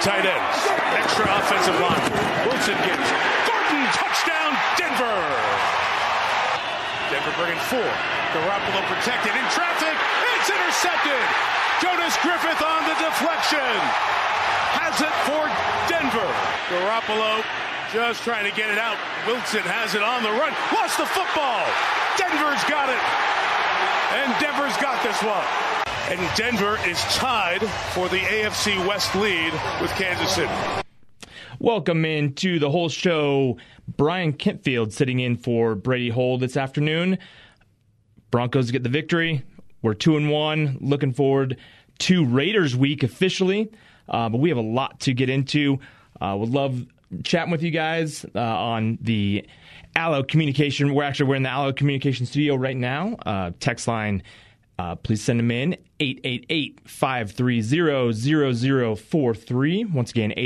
tight ends. Extra offensive line. Wilson gets Gordon. Touchdown, Denver. Denver bringing 4. Garoppolo protected in traffic. It's intercepted. Jonas Griffith on the deflection. Has it for Denver. Garoppolo just trying to get it out. Wilson has it on the run. Lost the football. Denver's got it. And Denver's got this one. And Denver is tied for the AFC West lead with Kansas City. Welcome into the whole show. Brian Kentfield sitting in for Brady Hole this afternoon. Broncos get the victory. We're 2-1. Looking forward to Raiders week officially. But we have a lot to get into. Would love chatting with you guys on the Allo Communication. We're in the Allo Communication studio right now. Text line, please send them in. 888-530-0043. Once again,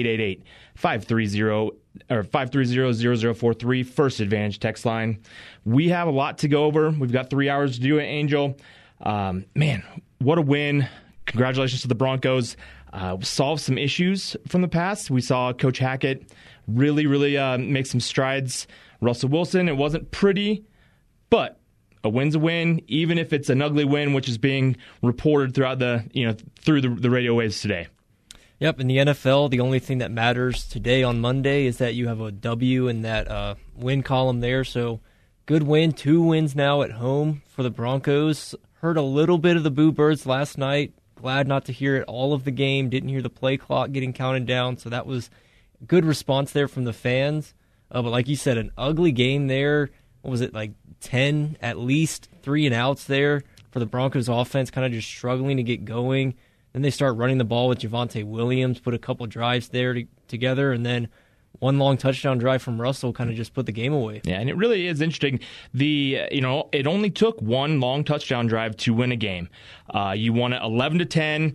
888-530-0043. First Advantage text line. We have a lot to go over. We've got 3 hours to do it, Angel. Man, what a win. Congratulations to the Broncos. Solved some issues from the past. We saw Coach Hackett really make some strides. Russell Wilson, it wasn't pretty, but a win's a win, even if it's an ugly win, which is being reported throughout through the radio waves today. Yep, in the NFL, the only thing that matters today on Monday is that you have a W in that win column there. So good win, 2 wins now at home for the Broncos. Heard a little bit of the Boo Birds last night. Glad not to hear it all of the game. Didn't hear the play clock getting counted down, so that was a good response there from the fans. But like you said, an ugly game there. What was it, like 10, at least 3 and outs there for the Broncos offense, kind of just struggling to get going. Then they start running the ball with Javonte Williams, put a couple drives there together, and then one long touchdown drive from Russell kind of just put the game away. Yeah, and it really is interesting. It only took one long touchdown drive to win a game. You won it 11-10.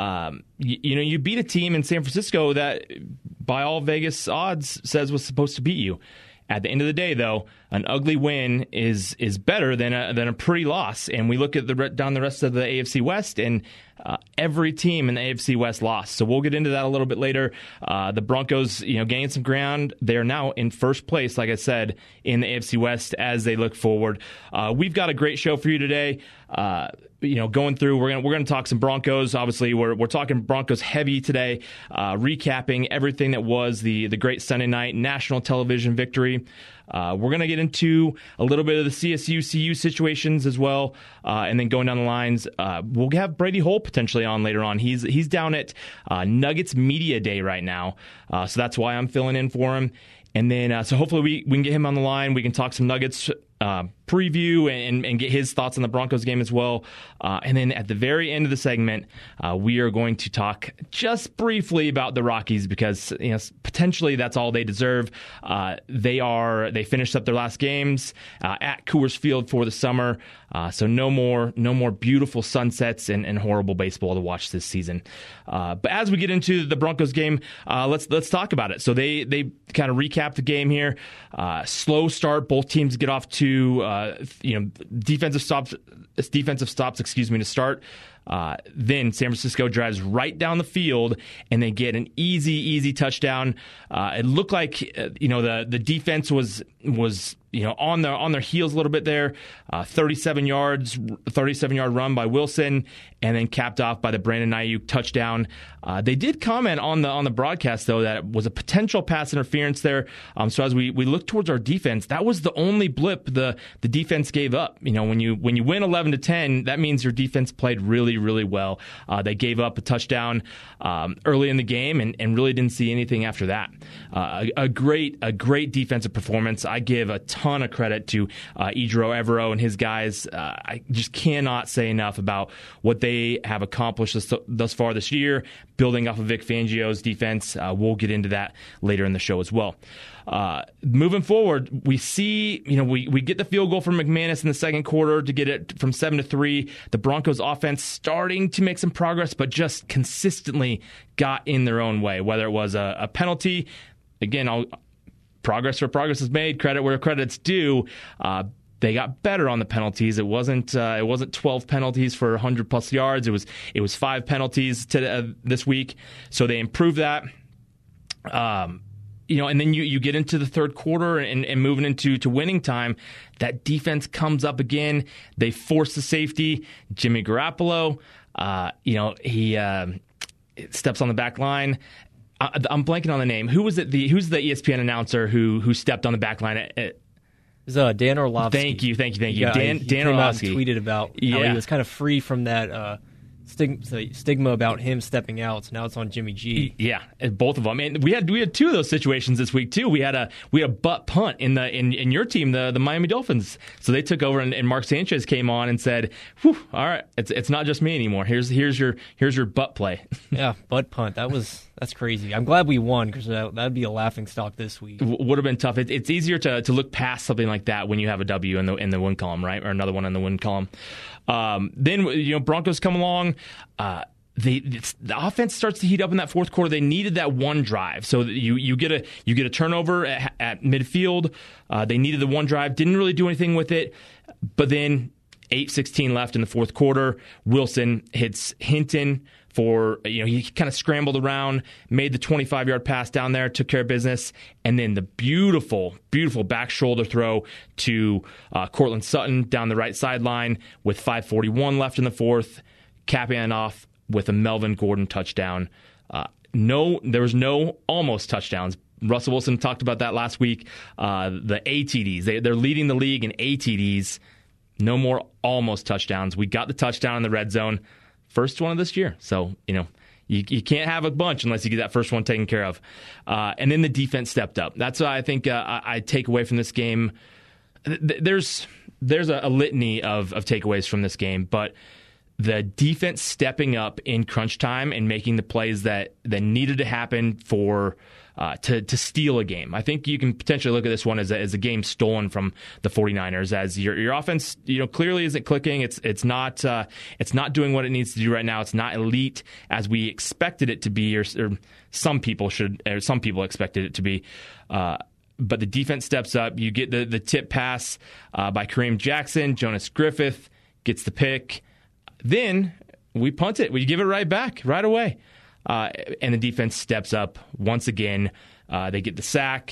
You beat a team in San Francisco that, by all Vegas odds, says was supposed to beat you. At the end of the day, though, an ugly win is better than a pretty loss. And we look at down the rest of the AFC West, and every team in the AFC West lost. So we'll get into that a little bit later. The Broncos, gained some ground. They are now in first place, like I said, in the AFC West as they look forward. We've got a great show for you today. Going through, we're gonna talk some Broncos. Obviously, we're talking Broncos heavy today, recapping everything that was the great Sunday night national television victory. We're gonna get into a little bit of the CSU-CU situations as well, and then going down the lines, we'll have Brady Hole potentially on later on. He's down at Nuggets Media Day right now, so that's why I'm filling in for him. And then, so hopefully we can get him on the line. We can talk some Nuggets preview and get his thoughts on the Broncos game as well. And then at the very end of the segment, we are going to talk just briefly about the Rockies because potentially that's all they deserve. They finished up their last games at Coors Field for the summer. So no more beautiful sunsets and horrible baseball to watch this season. But as we get into the Broncos game, let's talk about it. So they kind of recap the game here. Slow start. Both teams get off to defensive stops. To start. Then San Francisco drives right down the field, and they get an easy touchdown. It looked like the defense was on their heels a little bit there. 37-yard run by Wilson, and then capped off by the Brandon Ayuk touchdown. They did comment on the broadcast though that it was a potential pass interference there. So as we look towards our defense, that was the only blip the defense gave up. When you win 11-10, that means your defense played really well. They gave up a touchdown early in the game and really didn't see anything after that. A great defensive performance. I give a ton of credit to Ejiro Evero and his guys. I just cannot say enough about what they have accomplished thus far this year, building off of Vic Fangio's defense. We'll get into that later in the show as well. Moving forward, we see, we get the field goal from McManus in the second quarter to get it from 7-3. The Broncos offense starting to make some progress, but just consistently got in their own way, whether it was a penalty. Again, progress where progress is made, credit where credit's due. They got better on the penalties. It wasn't 12 penalties for 100 plus yards. It was 5 penalties this week. So they improved that. And then you get into the third quarter and moving into winning time, that defense comes up again. They force the safety. Jimmy Garoppolo, he steps on the back line. I'm blanking on the name. Who's the ESPN announcer who stepped on the back line? It was Dan Orlovsky. Thank you. Yeah, Dan Orlovsky tweeted about how he was kind of free from that stigma about him stepping out. So now it's on Jimmy G. Yeah, both of them. And we had two of those situations this week too. We had a butt punt in your team, the Miami Dolphins. So they took over, and Mark Sanchez came on and said, "Whew, all right, it's not just me anymore. Here's your butt play." Yeah, butt punt. That's crazy. I'm glad we won, because that'd be a laughing stock this week. Would have been tough. It's easier to look past something like that when you have a W in the win column, right, or another one in the win column. Then Broncos come along. The offense starts to heat up in that fourth quarter. They needed that one drive, so you get a turnover at midfield. They needed the one drive. Didn't really do anything with it, but then 8:16 left in the fourth quarter. Wilson hits Hinton for, he kind of scrambled around, made the 25-yard pass down there, took care of business, and then the beautiful, beautiful back shoulder throw to Cortland Sutton down the right sideline with 5:41 left in the fourth, capping it off with a Melvin Gordon touchdown. There was no almost touchdowns. Russell Wilson talked about that last week. The ATDs, they're leading the league in ATDs. No more almost touchdowns. We got the touchdown in the red zone. First one of this year. So, you can't have a bunch unless you get that first one taken care of. And then the defense stepped up. That's what I think I take away from this game. There's a litany of takeaways from this game, but the defense stepping up in crunch time and making the plays that needed to happen for to steal a game. I think you can potentially look at this one as a game stolen from the 49ers, as your offense clearly isn't clicking. It's not doing what it needs to do right now. It's not elite as we expected it to be, or some people expected it to be. But the defense steps up. You get the tip pass by Kareem Jackson. Jonas Griffith gets the pick. Then we punt it. We give it right back right away. And the defense steps up once again. They get the sack.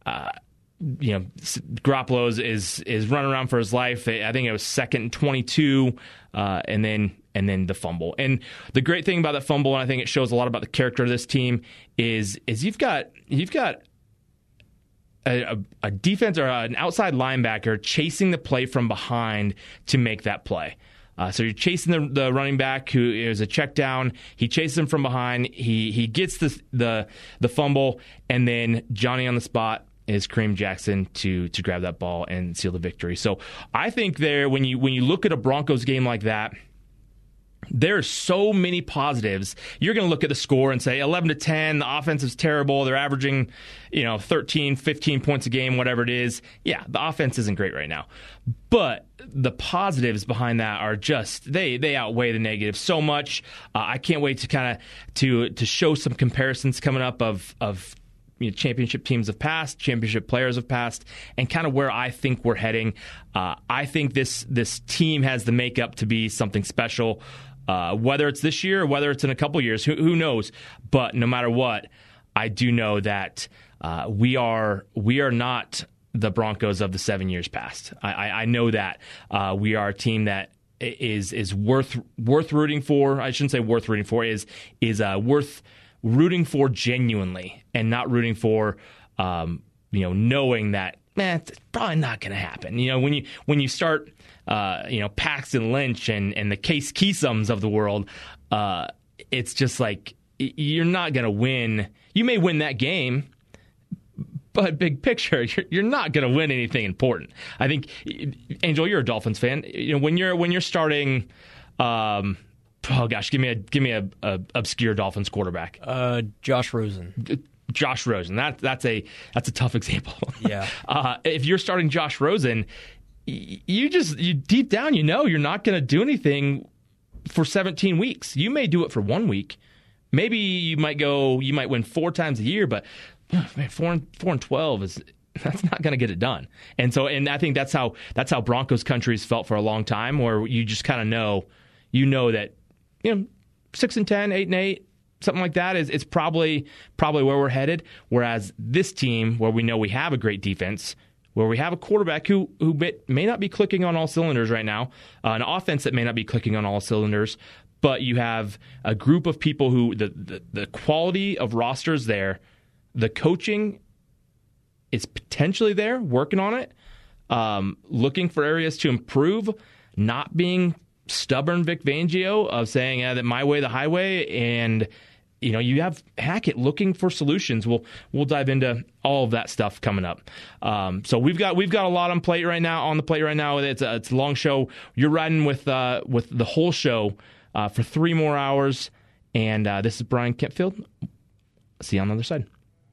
Garoppolo is running around for his life. I think it was 2nd and 22, and then the fumble. And the great thing about that fumble, and I think it shows a lot about the character of this team, is you've got a defense or an outside linebacker chasing the play from behind to make that play. So you're chasing the running back who is a check down. He chases him from behind. He gets the fumble, and then Johnny on the spot is Kareem Jackson to grab that ball and seal the victory. So I think when you look at a Broncos game like that, there are so many positives. You're going to look at the score and say 11-10, the offense is terrible. They're averaging, 13, 15 points a game, whatever it is. Yeah, the offense isn't great right now. But the positives behind that are just, they outweigh the negatives so much. I can't wait to show some comparisons coming up of championship teams of past, championship players of past, and kind of where I think we're heading. I think this team has the makeup to be something special. Whether it's this year or whether it's in a couple years, who knows? But no matter what, I do know that we are not the Broncos of the 7 years past. I know that we are a team that is worth rooting for. I shouldn't say worth rooting for. Is worth rooting for genuinely, and not rooting for knowing that it's probably not going to happen. When you start Paxton Lynch and the Case Keesums of the world, it's just like you're not going to win. You may win that game, but big picture, you're not going to win anything important. I think, Angel, you're a Dolphins fan. When you're starting, oh gosh, give me a obscure Dolphins quarterback. Josh Rosen. Josh Rosen. That's a tough example. Yeah. If you're starting Josh Rosen, you deep down you're not going to do anything for 17 weeks. You may do it for 1 week. Maybe you might win 4 times a year, but man, 4 and 12 that's not going to get it done. And I think that's how Broncos country's felt for a long time, where you just kind of know that 6-10, 8-8, something like that is probably where we're headed. Whereas this team, where we know we have a great defense, where we have a quarterback who may not be clicking on all cylinders right now, an offense that may not be clicking on all cylinders, but you have a group of people who the quality of rosters there, the coaching is potentially there, working on it, looking for areas to improve, not being stubborn Vic Fangio of saying that my way the highway, and you have Hackett looking for solutions. We'll dive into all of that stuff coming up. So we've got a lot on the plate right now. It's a long show. You're riding with the whole show for 3 more hours. And this is Brian Kentfield. See you on the other side.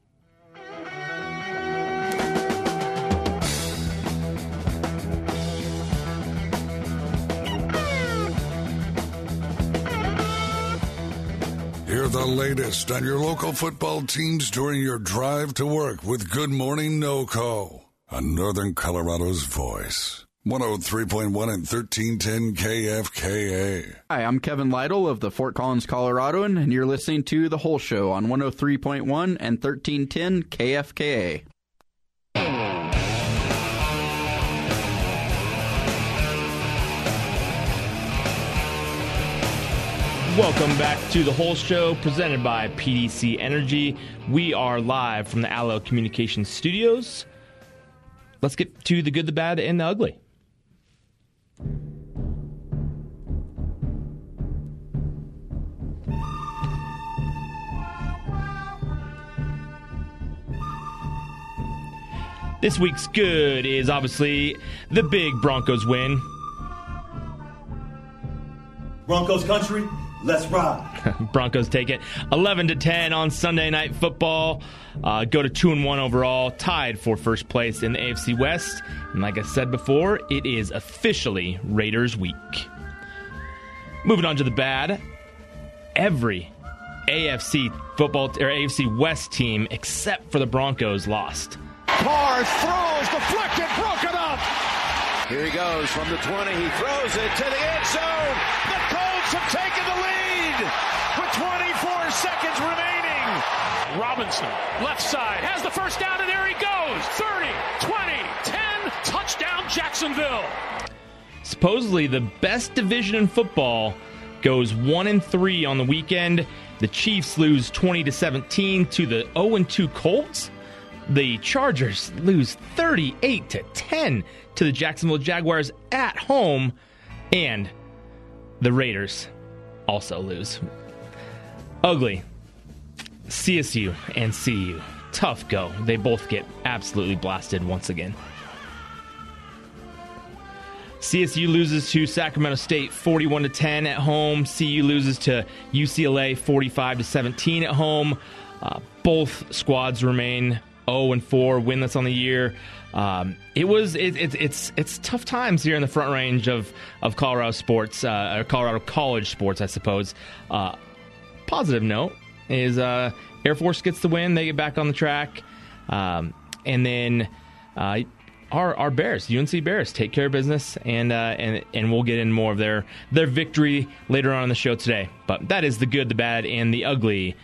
Hear the latest on your local football teams during your drive to work with Good Morning NoCo on Northern Colorado's voice. 103.1 and 1310 KFKA. Hi, I'm Kevin Lytle of the Fort Collins Coloradoan, and you're listening to The Whole Show on 103.1 and 1310 KFKA. Welcome back to The Whole Show, presented by PDC Energy. We are live from the Allo Communications Studios. Let's get to the good, the bad, and the ugly. This week's good is obviously the big Broncos win. Broncos country, let's ride. Broncos take it 11-10 on Sunday Night Football. Go to 2-1 overall, tied for first place in the AFC West. And like I said before, it is officially Raiders week. Moving on to the bad, every AFC football or AFC West team except for the Broncos lost. Carr throws, deflected, broken up. Here he goes from the 20. He throws it to the end zone. The Colts have taken the lead with 24 seconds remaining. Robinson, left side, has the first down, and there he goes. 30, 20, 10, touchdown Jacksonville. Supposedly the best division in football goes 1-3 on the weekend. The Chiefs lose 20-17 to the 0-2 Colts. The Chargers lose 38-10 to the Jacksonville Jaguars at home, and the Raiders also lose. Ugly. CSU and CU. Tough go. They both get absolutely blasted once again. CSU loses to Sacramento State 41-10 at home. CU loses to UCLA 45-17 at home. Both squads remain 0-4, winless on the year. It's tough times here in the Front Range of Colorado sports, or Colorado college sports, I suppose. Positive note is Air Force gets the win; they get back on the track, and then our Bears, UNC Bears, take care of business, and we'll get in more of their victory later on in the show today. But that is the good, the bad, and the ugly.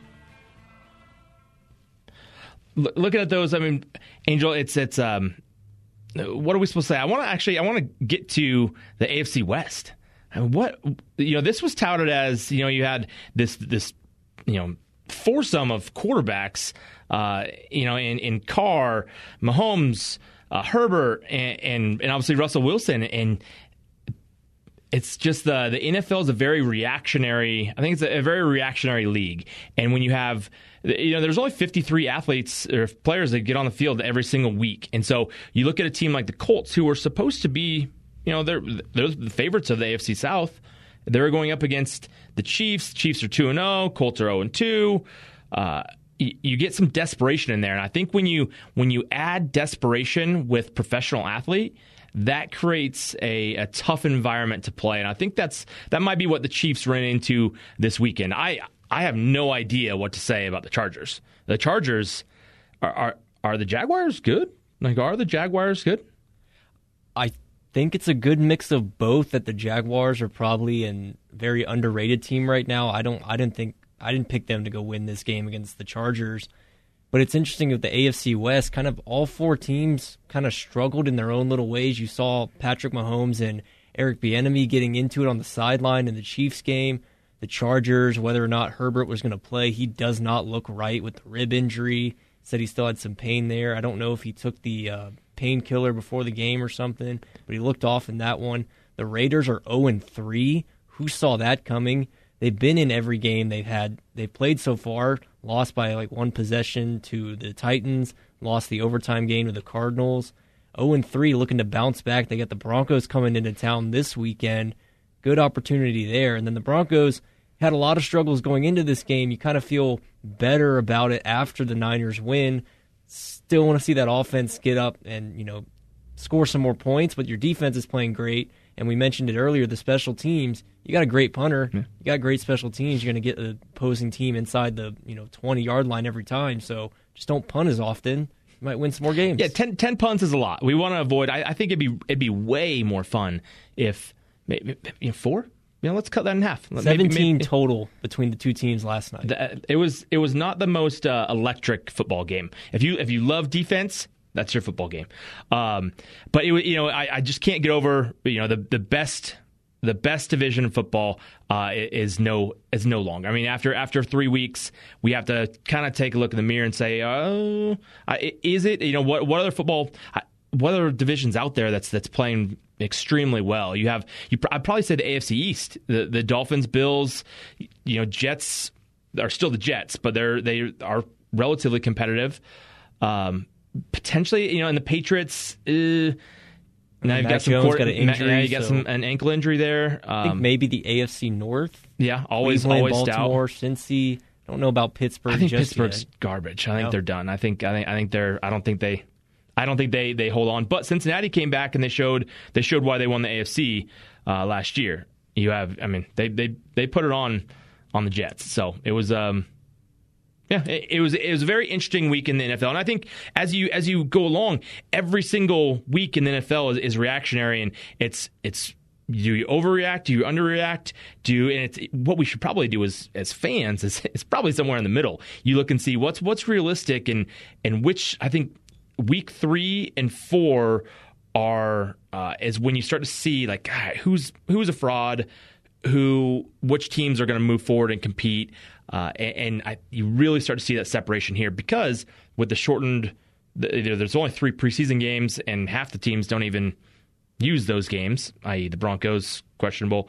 Looking at those, I mean, Angel, it's what are we supposed to say? I want to get to the AFC West. I mean, this was touted as, you had this foursome of quarterbacks, in Carr, Mahomes, Herbert, and obviously Russell Wilson, and it's just the NFL is a very reactionary. I think it's a very reactionary league, and when you have, there's only 53 athletes or players that get on the field every single week, and so you look at a team like the Colts, who are supposed to be, they're the favorites of the AFC South. They're going up against the Chiefs. Chiefs are 2-0. Colts are 0-2. You get some desperation in there, and I think when you add desperation with professional athlete, that creates a tough environment to play, and I think that might be what the Chiefs ran into this weekend. I have no idea what to say about the Chargers. The Chargers are the Jaguars good? Like, are the Jaguars good? I think it's a good mix of both. That the Jaguars are probably a very underrated team right now. I I didn't pick them to go win this game against the Chargers. But it's interesting with the AFC West, kind of all four teams kind of struggled in their own little ways. You saw Patrick Mahomes and Eric Bieniemy getting into it on the sideline in the Chiefs game. The Chargers, whether or not Herbert was going to play, he does not look right with the rib injury. Said he still had some pain there. I don't know if he took the painkiller before the game or something, but he looked off in that one. The Raiders are 0-3. Who saw that coming? They've been in every game they've played so far, lost by like one possession to the Titans, lost the overtime game to the Cardinals. 0-3, looking to bounce back. They got the Broncos coming into town this weekend. Good opportunity there. And then the Broncos had a lot of struggles going into this game. You kind of feel better about it after the Niners win. Still want to see that offense get up and, score some more points, but your defense is playing great. And we mentioned it earlier, the special teams. You got a great punter. Yeah. You got great special teams. You're going to get the opposing team inside the 20-yard line every time. So just don't punt as often. You might win some more games. Yeah, 10 punts is a lot. We want to avoid. I think it'd be way more fun if maybe 4. Let's cut that in half. 17 total between the two teams last night. It was not the most electric football game. If you love defense, that's your football game. But I just can't get over the best division of football is no longer. I mean, after 3 weeks, we have to kind of take a look in the mirror and say, is it? What other divisions out there that's playing extremely well? I'd probably say the AFC East, the Dolphins, Bills, Jets are still the Jets, but they are relatively competitive. Potentially, and the Patriots. Now you've got some got an injury. Now you got an ankle injury there. I think maybe the AFC North. Yeah, always Baltimore, stout. Cincy. I don't know about Pittsburgh. I think Pittsburgh's garbage. I think they're done. I think they're. I don't think they hold on. But Cincinnati came back and they showed why they won the AFC last year. They put it on the Jets. So it was. It was a very interesting week in the NFL, and I think as you go along, every single week in the NFL is reactionary, and it's do you overreact, do you underreact, and it's what we should probably do as fans is probably somewhere in the middle. You look and see what's realistic, and which I think week 3 and 4 are is when you start to see like who's a fraud, which teams are going to move forward and compete. You really start to see that separation here because with the shortened, there's only 3 preseason games and half the teams don't even use those games, i.e. the Broncos, questionable.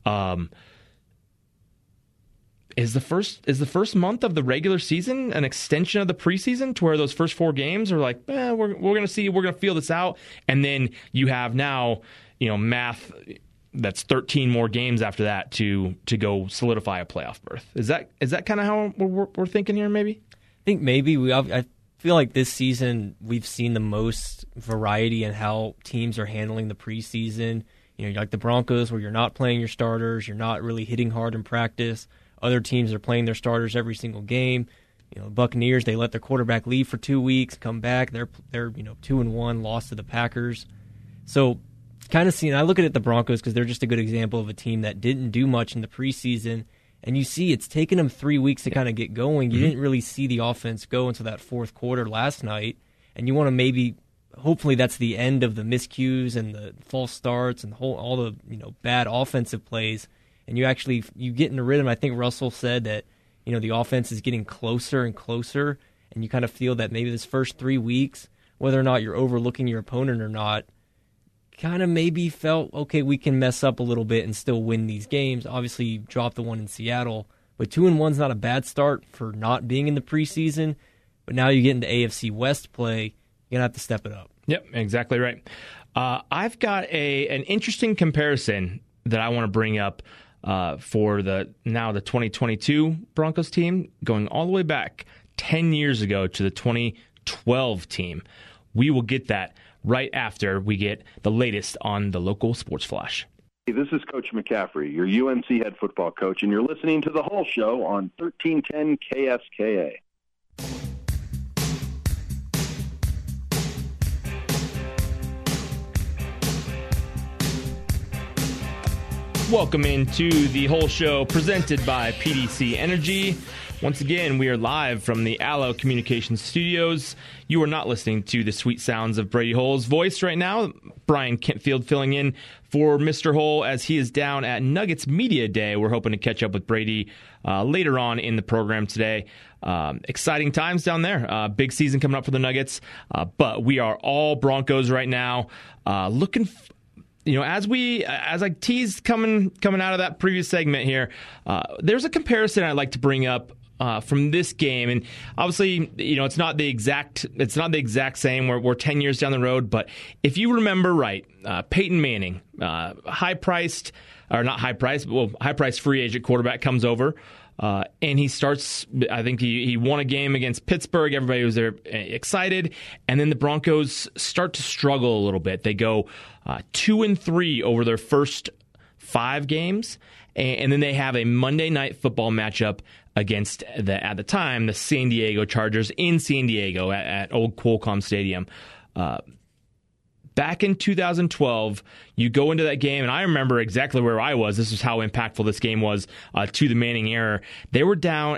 Is the first month of the regular season an extension of the preseason to where those first 4 games are like, we're going to see, we're going to feel this out, and then you have now, math. That's 13 more games after that to go solidify a playoff berth. Is that kind of how we're thinking here? Maybe. I think maybe I feel like this season we've seen the most variety in how teams are handling the preseason. Like the Broncos, where you're not playing your starters, you're not really hitting hard in practice. Other teams are playing their starters every single game. Buccaneers, they let their quarterback leave for 2 weeks, come back. They're 2-1, lost to the Packers. So. Kind of I look at the Broncos because they're just a good example of a team that didn't do much in the preseason, and you see it's taken them 3 weeks to kind of get going. You didn't really see the offense go until that fourth quarter last night, and you want to hopefully that's the end of the miscues and the false starts and all the bad offensive plays, and you get in a rhythm. I think Russell said that the offense is getting closer and closer, and you kind of feel that maybe this first 3 weeks, whether or not you're overlooking your opponent or not, kind of maybe felt, okay, we can mess up a little bit and still win these games. Obviously, you dropped the one in Seattle, but 2-1's not a bad start for not being in the preseason. But now you get into AFC West play, you're going to have to step it up. Yep, exactly right. I've got an interesting comparison that I want to bring up for the 2022 Broncos team, going all the way back 10 years ago to the 2012 team. We will get that right after we get the latest on the local sports flash. Hey, this is Coach McCaffrey, your UNC head football coach, and you're listening to The Whole Show on 1310 KSKA. Welcome into the whole show presented by PDC Energy. Once again, we are live from the Allo Communications Studios. You are not listening to the sweet sounds of Brady Hull's voice right now. Brian Kentfield filling in for Mr. Hull as he is down at Nuggets Media Day. We're hoping to catch up with Brady later on in the program today. Exciting times down there. Big season coming up for the Nuggets. But we are all Broncos right now. Looking as I teased coming out of that previous segment here, there's a comparison I'd like to bring up from this game, and obviously, it's not the exact same. We're 10 years down the road, but if you remember right, Peyton Manning, high-priced free agent quarterback comes over. And he starts, I think he won a game against Pittsburgh. Everybody was there excited. And then the Broncos start to struggle a little bit. They go 2-3 over their first 5 games. And then they have a Monday Night Football matchup against, at the time, the San Diego Chargers in San Diego at Old Qualcomm Stadium. Back in 2012, you go into that game, and I remember exactly where I was. This is how impactful this game was to the Manning era. They were down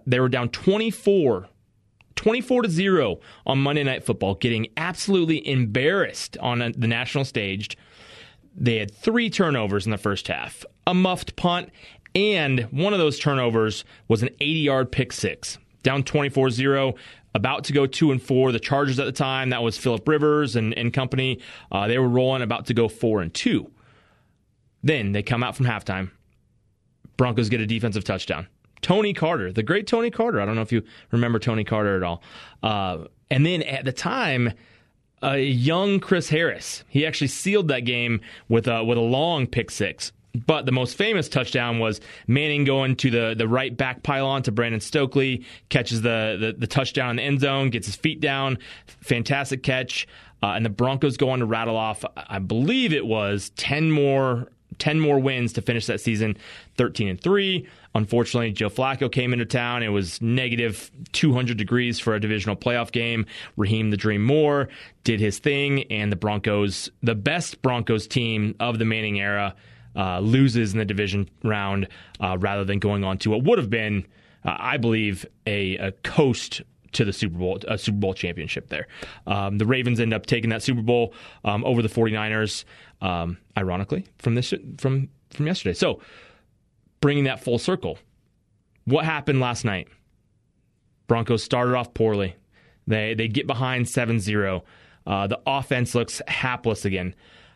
24-0 on Monday Night Football, getting absolutely embarrassed on the national stage. They had 3 turnovers in the first half, a muffed punt, and one of those turnovers was an 80-yard pick six. Down 24-0. About to go 2-4. The Chargers at the time, that was Phillip Rivers and company. They were rolling, about to go 4-2. Then they come out from halftime. Broncos get a defensive touchdown. Tony Carter, the great Tony Carter. I don't know if you remember Tony Carter at all. And then at the time, young Chris Harris. He actually sealed that game with a long pick six. But the most famous touchdown was Manning going to the right back pylon to Brandon Stokely, catches the touchdown in the end zone, gets his feet down, fantastic catch, and the Broncos go on to rattle off, I believe it was 10 more wins to finish that season, 13-3. Unfortunately, Joe Flacco came into town. It was negative 200 degrees for a divisional playoff game. Raheem the Dream Moore did his thing, and the Broncos, the best Broncos team of the Manning era, loses in the division round rather than going on to what would have been, I believe, a coast to the Super Bowl championship there. The Ravens end up taking that Super Bowl over the 49ers, ironically, from yesterday. So, bringing that full circle, what happened last night? Broncos started off poorly. They get behind 7-0. The offense looks hapless again.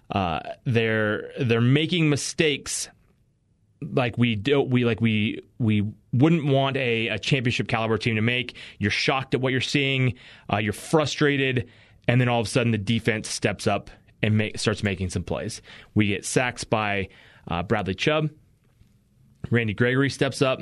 They're making mistakes like we wouldn't want a championship caliber team to make. You're shocked at what you're seeing. You're frustrated, and then all of a sudden the defense steps up and starts making some plays. We get sacks by Bradley Chubb. Randy Gregory steps up.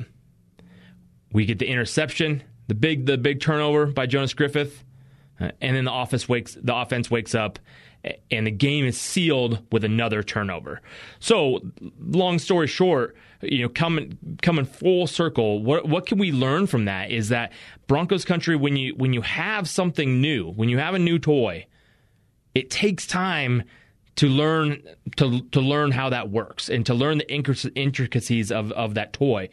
We get the interception, the big turnover by Jonas Griffith, and then the offense wakes up. And the game is sealed with another turnover. So, long story short, coming full circle, what can we learn from that? Is that Broncos country, when you have something new, when you have a new toy, it takes time to learn how that works and to learn the intricacies of that toy.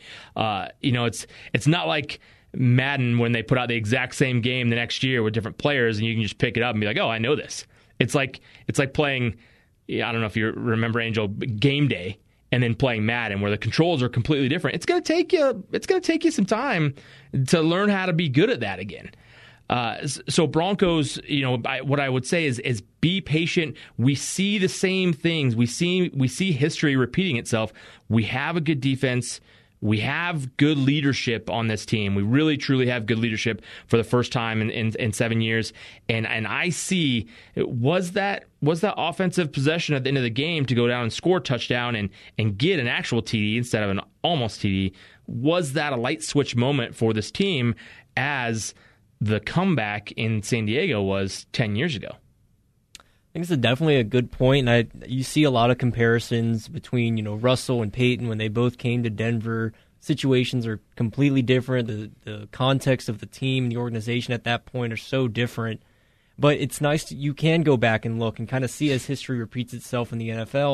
It's not like Madden when they put out the exact same game the next year with different players and you can just pick it up and be like, oh, I know this. It's like playing, I don't know if you remember, Angel, Game Day, and then playing Madden, where the controls are completely different. It's going to take you some time to learn how to be good at that again. So Broncos, what I would say is be patient. We see the same things. We see history repeating itself. We have a good defense. We have good leadership on this team. We really, truly have good leadership for the first time in 7 years. And I see, was that offensive possession at the end of the game to go down and score a touchdown and get an actual TD instead of an almost TD, was that a light switch moment for this team as the comeback in San Diego was 10 years ago? I think it's definitely a good point. And you see a lot of comparisons between Russell and Peyton when they both came to Denver. Situations are completely different. The context of the team and the organization at that point are so different. But it's nice you can go back and look and kind of see as history repeats itself in the NFL.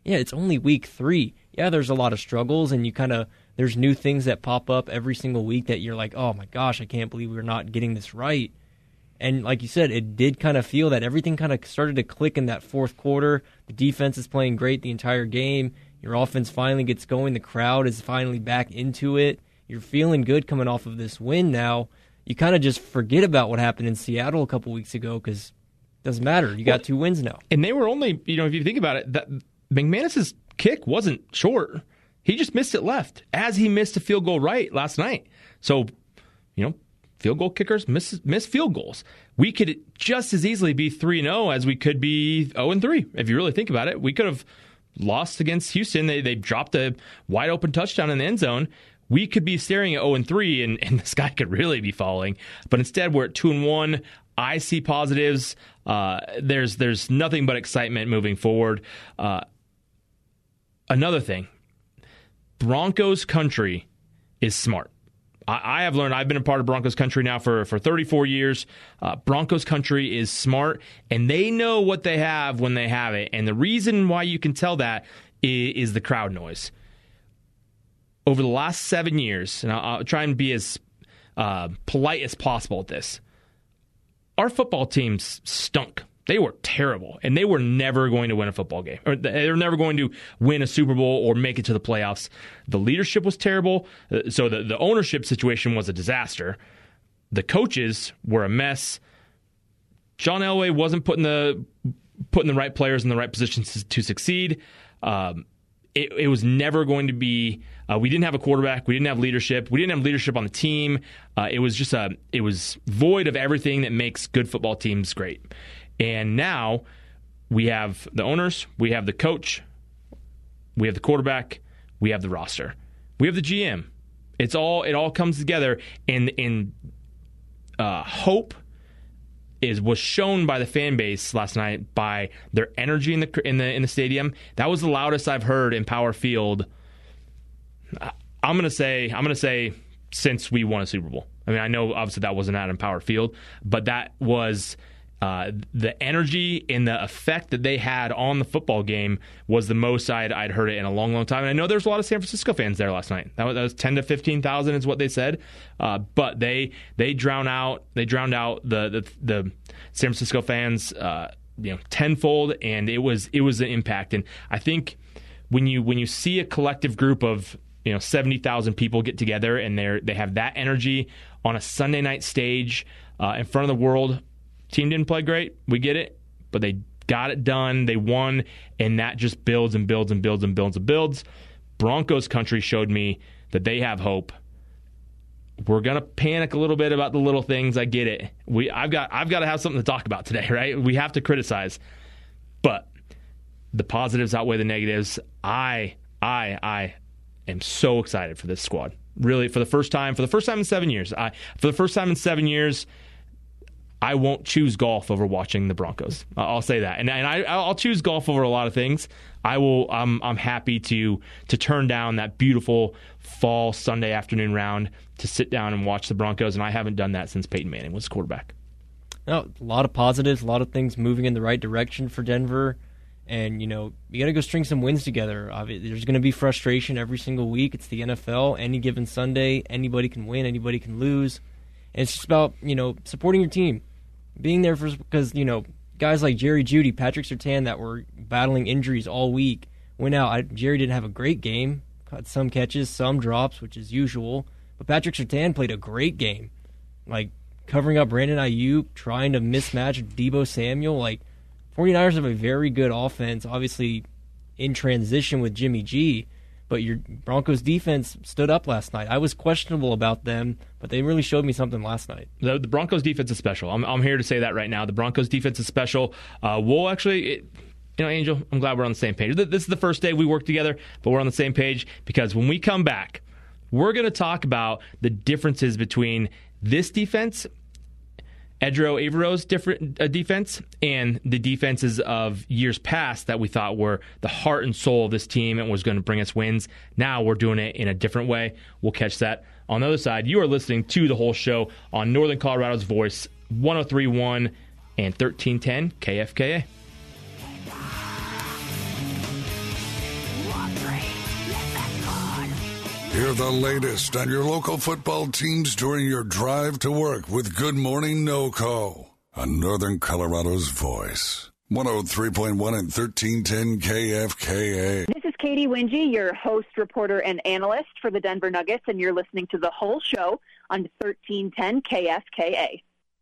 yeah, it's only week 3. Yeah, there's a lot of struggles, and there's new things that pop up every single week that you're like, oh my gosh, I can't believe we're not getting this right. And like you said, it did kind of feel that everything kind of started to click in that fourth quarter. The defense is playing great the entire game. Your offense finally gets going. The crowd is finally back into it. You're feeling good coming off of this win now. You kind of just forget about what happened in Seattle a couple weeks ago because it doesn't matter. You got 2 wins now. And they were only, if you think about it, that McManus's kick wasn't short. He just missed it left, as he missed a field goal right last night. So, field goal kickers miss field goals. We could just as easily be 3-0 as we could be 0-3. If you really think about it, we could have lost against Houston. They dropped a wide open touchdown in the end zone. We could be staring at 0-3, and the sky could really be falling. But instead, we're at 2-1. I see positives. There's nothing but excitement moving forward. Another thing, Broncos country is smart. I have learned, I've been a part of Broncos country now for 34 years. Broncos country is smart, and they know what they have when they have it. And the reason why you can tell that is the crowd noise. Over the last 7 years, and I'll try and be as polite as possible at this, our football teams stunk. They were terrible, and they were never going to win a football game. Or they were never going to win a Super Bowl or make it to the playoffs. The leadership was terrible, so the ownership situation was a disaster. The coaches were a mess. John Elway wasn't putting the right players in the right positions to succeed. It was never going to be. We didn't have a quarterback. We didn't have leadership. We didn't have leadership on the team. It was void of everything that makes good football teams great. And now we have the owners, we have the coach, we have the quarterback, we have the roster, we have the GM. It all comes together, and hope was shown by the fan base last night by their energy in the stadium. That was the loudest I've heard in Power Field. I'm gonna say since we won a Super Bowl. I mean, I know obviously that wasn't out in Power Field, but that was. The energy and the effect that they had on the football game was the most I'd heard it in a long, long time. And I know there's a lot of San Francisco fans there last night. That was 10 to 15,000 is what they said. But they drowned out the San Francisco fans tenfold, and it was an impact. And I think when you see a collective group of 70,000 people get together and they have that energy on a Sunday night stage in front of the world. Team didn't play great. We get it. But they got it done. They won. And that just builds and builds and builds and builds and builds. Broncos country showed me that they have hope. We're going to panic a little bit about the little things. I get it. I've got to have something to talk about today, right? We have to criticize. But the positives outweigh the negatives. I am so excited for this squad. Really, for the first time in 7 years. For the first time in 7 years, I won't choose golf over watching the Broncos. I'll say that, and I'll choose golf over a lot of things. I'm happy to turn down that beautiful fall Sunday afternoon round to sit down and watch the Broncos, and I haven't done that since Peyton Manning was quarterback. No, a lot of positives, a lot of things moving in the right direction for Denver, and you got to go string some wins together. There's going to be frustration every single week. It's the NFL. Any given Sunday, anybody can win, anybody can lose. And it's just about, supporting your team, being there because, guys like Jerry Jeudy, Patrick Surtain that were battling injuries all week went out. Jerry didn't have a great game, caught some catches, some drops, which is usual. But Patrick Surtain played a great game, like covering up Brandon Ayuk, trying to mismatch Deebo Samuel. 49ers have a very good offense, obviously in transition with Jimmy G. But your Broncos defense stood up last night. I was questionable about them, but they really showed me something last night. The Broncos defense is special. I'm here to say that right now. The Broncos defense is special. We'll actually, Angel, I'm glad we're on the same page. This is the first day we work together, but we're on the same page because when we come back, we're going to talk about the differences between this defense, Edro Avero's defense, and the defenses of years past that we thought were the heart and soul of this team and was going to bring us wins. Now we're doing it in a different way. We'll catch that. On the other side, you are listening to the whole show on Northern Colorado's Voice, 103.1 and 1310 KFKA. Hear the latest on your local football teams during your drive to work with Good Morning NoCo on Northern Colorado's voice. 103.1 and 1310 KFKA. This is Katie Wingy, your host, reporter, and analyst for the Denver Nuggets, and you're listening to The Whole Show on 1310 KFKA.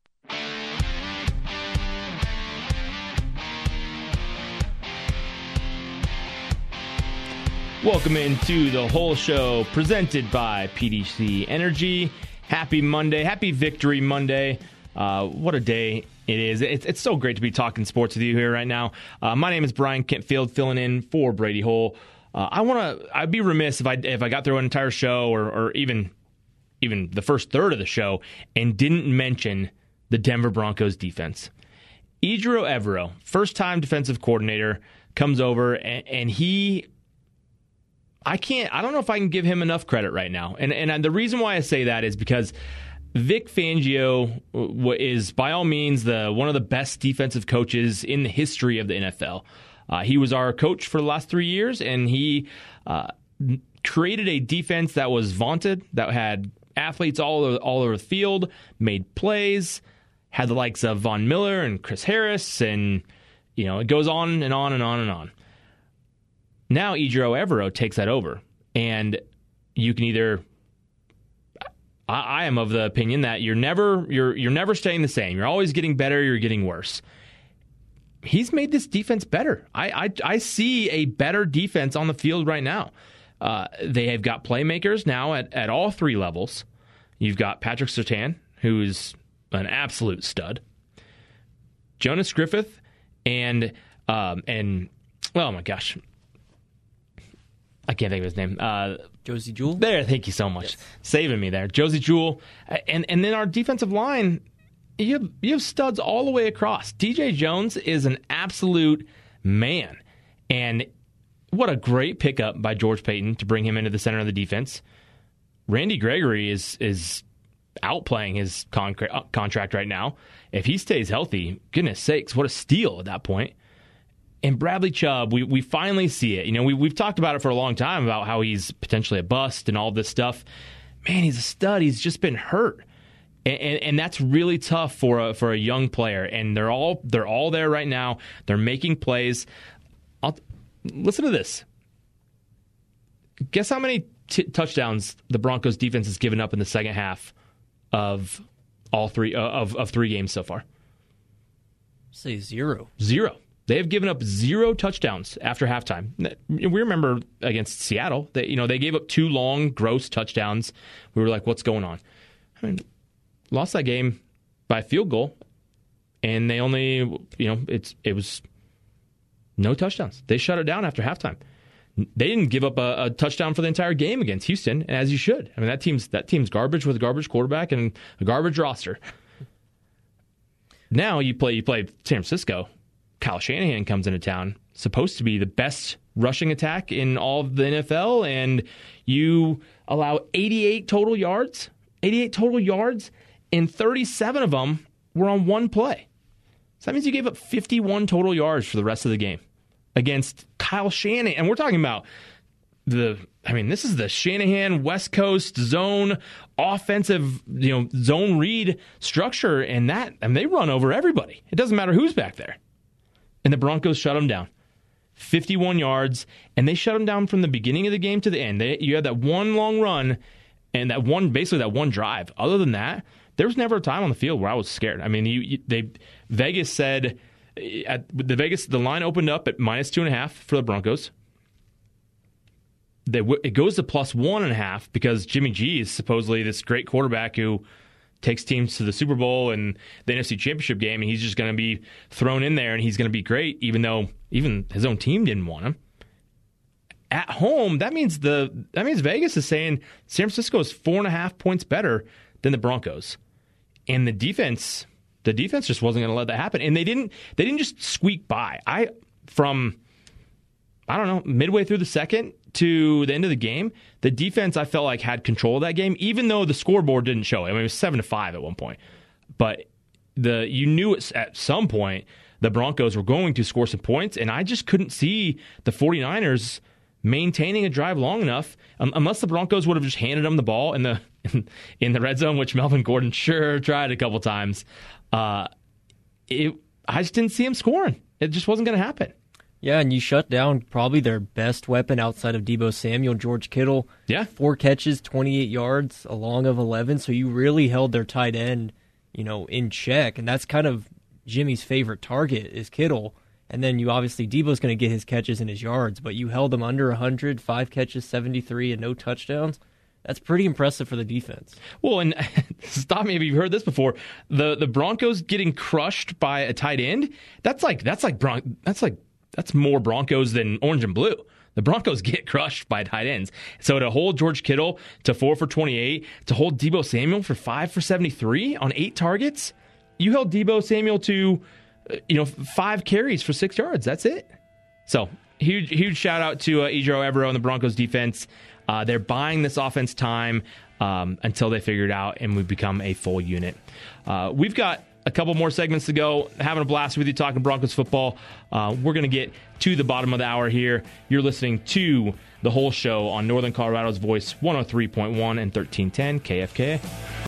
Welcome into The Whole Show, presented by PDC Energy. Happy Monday. Happy Victory Monday. What a day it is. It's so great to be talking sports with you here right now. My name is Brian Kentfield, filling in for Brady Hole. I'd be remiss if I got through an entire show or even the first third of the show and didn't mention the Denver Broncos defense. Ejiro Evero, first-time defensive coordinator, comes over and he... I don't know if I can give him enough credit right now. And the reason why I say that is because Vic Fangio is, by all means, one of the best defensive coaches in the history of the NFL. He was our coach for the last 3 years, and he created a defense that was vaunted, that had athletes all over the field, made plays, had the likes of Von Miller and Chris Harris, and it goes on and on and on and on. Now Ejiro Evero takes that over, and you can either... I am of the opinion that you're never staying the same. You're always getting better. You're getting worse. He's made this defense better. I see a better defense on the field right now. They have got playmakers now at all three levels. You've got Patrick Surtain, who's an absolute stud. Jonas Griffith and oh my gosh, I can't think of his name. Josie Jewell? There, thank you so much. Yes. Saving me there. Josie Jewell. And then our defensive line, you have studs all the way across. DJ Jones is an absolute man. And what a great pickup by George Paton to bring him into the center of the defense. Randy Gregory is outplaying his contract right now. If he stays healthy, goodness sakes, what a steal at that point. And Bradley Chubb, we finally see it. We've talked about it for a long time about how he's potentially a bust and all this stuff. Man, he's a stud. He's just been hurt, and that's really tough for a young player. And they're all there right now. They're making plays. Listen to this. Guess how many touchdowns the Broncos defense has given up in the second half of all three of 3 games so far? Say 0. 0. They have given up 0 touchdowns after halftime. We remember against Seattle, they gave up 2 long, gross touchdowns. We were like, what's going on? Lost that game by a field goal, and they only, it was no touchdowns. They shut it down after halftime. They didn't give up a touchdown for the entire game against Houston, as you should. That team's garbage with a garbage quarterback and a garbage roster. Now you play San Francisco. Kyle Shanahan comes into town, supposed to be the best rushing attack in all of the NFL, and you allow 88 total yards, and 37 of them were on one play. So that means you gave up 51 total yards for the rest of the game against Kyle Shanahan. And we're talking about this is the Shanahan West Coast zone offensive, zone read structure, and they run over everybody. It doesn't matter who's back there. And the Broncos shut them down. 51 yards, and they shut them down from the beginning of the game to the end. You had that one long run and that one drive. Other than that, there was never a time on the field where I was scared. Vegas said the line opened up at -2.5 for the Broncos. It goes to +1.5 because Jimmy G is supposedly this great quarterback who takes teams to the Super Bowl and the NFC Championship game, and he's just going to be thrown in there and he's going to be great, even though even his own team didn't want him. At home, that means Vegas is saying San Francisco is 4.5 points better than the Broncos, and the defense just wasn't going to let that happen, and they didn't just squeak by. From midway through the second to the end of the game, the defense, I felt like, had control of that game, even though the scoreboard didn't show it. It was 7-5 at one point. But you knew at some point the Broncos were going to score some points, and I just couldn't see the 49ers maintaining a drive long enough, unless the Broncos would have just handed them the ball in the red zone, which Melvin Gordon sure tried a couple times. I just didn't see him scoring. It just wasn't going to happen. Yeah, and you shut down probably their best weapon outside of Deebo Samuel, George Kittle. Yeah. 4 catches, 28 yards, a long of 11. So you really held their tight end, in check. And that's kind of Jimmy's favorite target is Kittle. And then Deebo's going to get his catches and his yards, but you held him under 100, 5 catches, 73, and no touchdowns. That's pretty impressive for the defense. Well, and stop me if you've heard this before. The Broncos getting crushed by a tight end. That's more Broncos than orange and blue. The Broncos get crushed by tight ends. So to hold George Kittle to 4 for 28, to hold Deebo Samuel for 5 for 73 on 8 targets, you held Deebo Samuel to 5 carries for 6 yards. That's it. So huge shout out to Ejiro Evero and the Broncos defense. They're buying this offense time until they figure it out and we become a full unit. We've got a couple more segments to go. Having a blast with you talking Broncos football. We're going to get to the bottom of the hour here. You're listening to The Whole Show on Northern Colorado's Voice, 103.1 and 1310 KFK.